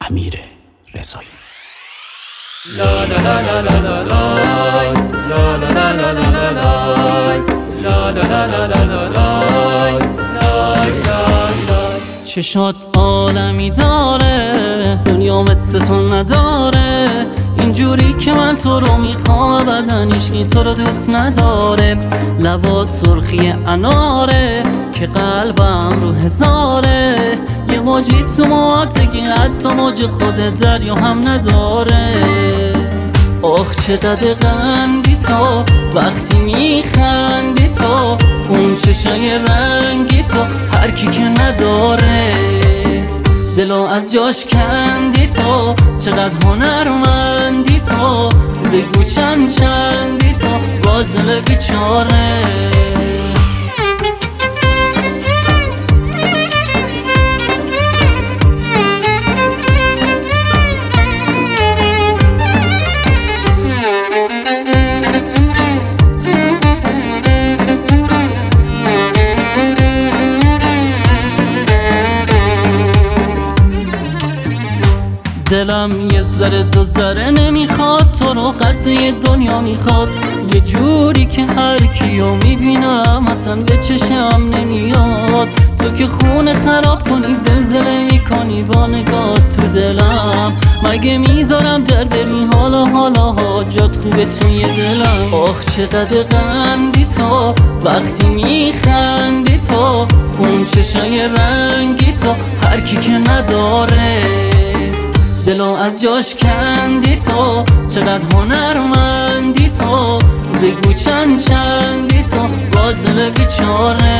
امیر رضایی. چشات عالمی داره، دنیا مثل تو نداره، اینجوری که من تو رو میخوام بدن هیچکی تو رو دوست نداره. لبات سرخی اناره که قلبم رو هزاره، یه موجی تو موهاته که حتی موج خود دریا هم نداره. آخ چقدر قندی تو وقتی میخندی تو، اون چشای رنگی تو هر کی که نداره. دلو از جاش کندی تو، چقدر هنرمندی تو، بگو چندی تو با دل بیچاره. دلم یه ذره دو ذره نمیخواد، تو رو قد یه دنیا میخواد. یه جوری که هر کیو میبینم اصلا به چشم نمیاد. تو که خونه خراب کنی زلزله میکنی با نگاه تو دلم، مگه میذارم در بری حالا جات خوبه توی دلم. آخ چقدر قندی تو وقتی میخندی تو، اون چشای رنگی تو هر کی که نداره. دلو از جاش کندی تو، چقدر هنرمندی تو، بگو چندی تو با دل بیچاره.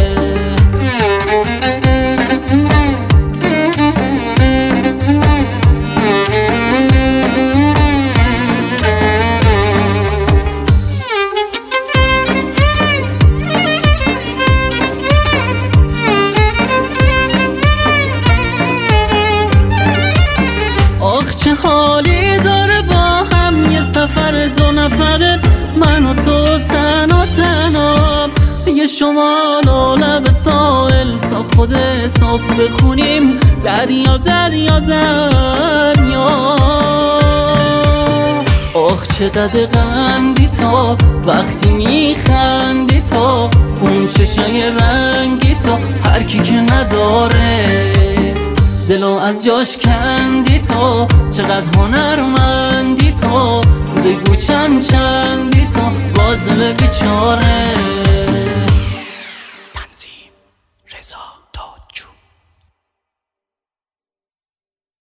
چه حالی داره با هم یه سفر دو نفره، من و تو تنها یه شمال و لب ساحل تا خود صبح بخونیم دریا دریا دریا. آخ چقدر قندی تو وقتی میخندی تو، اون چشای رنگی تو هر کی که نداره. دلو از جاش کندی تو، چقدر هنرمندی تو، بگو چندی تو با دل بیچاره.